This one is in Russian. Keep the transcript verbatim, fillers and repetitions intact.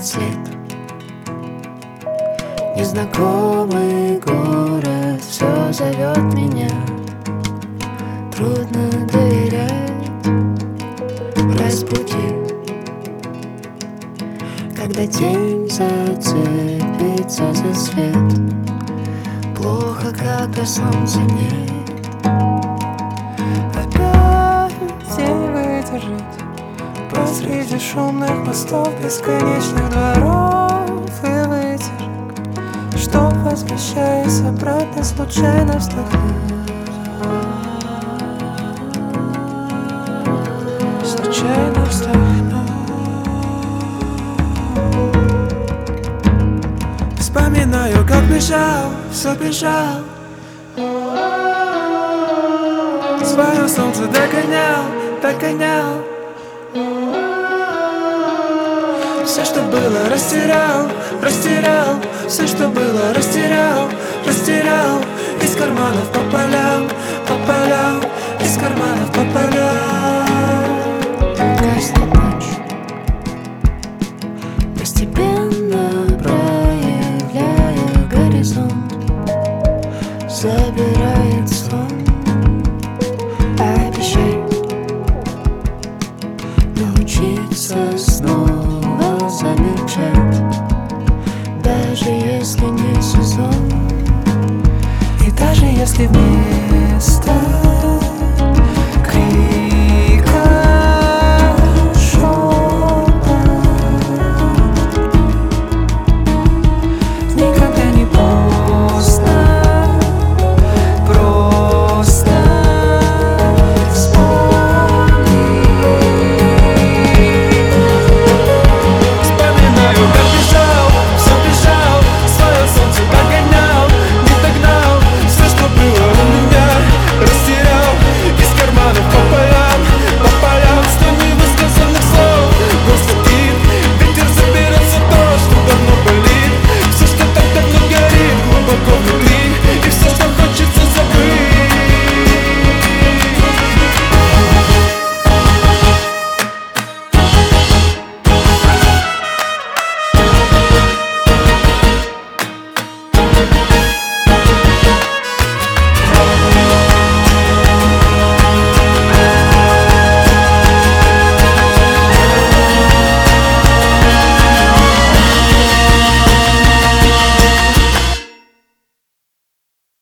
след. Незнакомый город все зовет меня. Трудно доверять, разбуди, когда тень зацепится за свет. Плохо, когда солнца нет. Опять не выдержать посреди шумных мостов, бесконечных дворов и вытяжек, что, возвращаясь обратно, случайно вздохнуть, случайно вздохнуть. Вспоминаю, как бежал, все бежал, свое солнце догонял, догонял. Все, что было, растерял, растерял. Все, что было, растерял, растерял. Из карманов по полям, по полям, из карманов по полям. Каждую ночь постепенно проявляя горизонт, забирает сон. Обещай научиться снова замечать, даже если не сезон. И даже если в мире